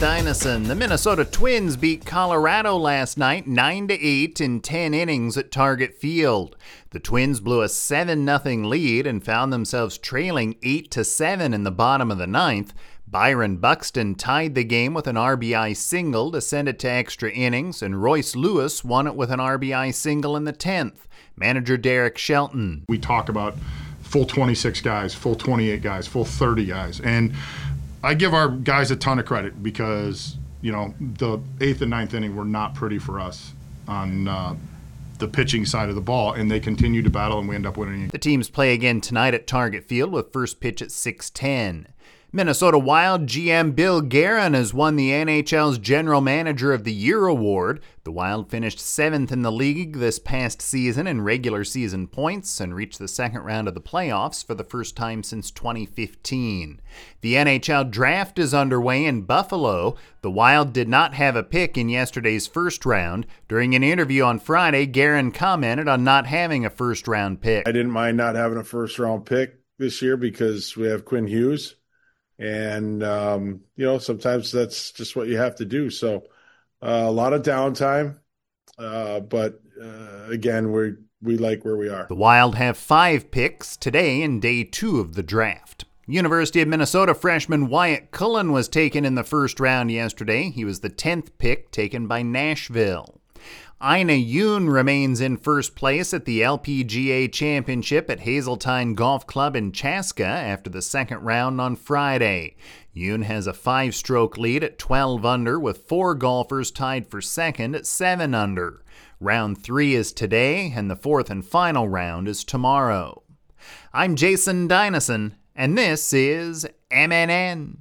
Dynason. The Minnesota Twins beat Colorado last night 9-8 in 10 innings at Target Field. The Twins blew a 7-0 lead and found themselves trailing 8-7 in the bottom of the ninth. Byron Buxton tied the game with an RBI single to send it to extra innings, and Royce Lewis won it with an RBI single in the 10th. Manager Derek Shelton. We talk about full 26 guys, full 28 guys, full 30 guys, and I give our guys a ton of credit because, the 8th and 9th inning were not pretty for us on the pitching side of the ball, and they continue to battle, and we end up winning. The teams play again tonight at Target Field with first pitch at 6:10. Minnesota Wild GM Bill Guerin has won the NHL's General Manager of the Year award. The Wild finished 7th in the league this past season in regular season points and reached the second round of the playoffs for the first time since 2015. The NHL draft is underway in Buffalo. The Wild did not have a pick in yesterday's first round. During an interview on Friday, Guerin commented on not having a first-round pick. I didn't mind not having a first-round pick this year because we have Quinn Hughes. And, sometimes that's just what you have to do. So a lot of downtime, but again, we like where we are. The Wild have 5 picks today in day 2 of the draft. University of Minnesota freshman Wyatt Cullen was taken in the first round yesterday. He was the 10th pick taken by Nashville. Ina Yoon remains in first place at the LPGA Championship at Hazeltine Golf Club in Chaska after the second round on Friday. Yoon has a 5-stroke lead at 12 under with 4 golfers tied for second at 7 under. Round 3 is today, and the 4th and final round is tomorrow. I'm Jason Dynason, and this is MNN.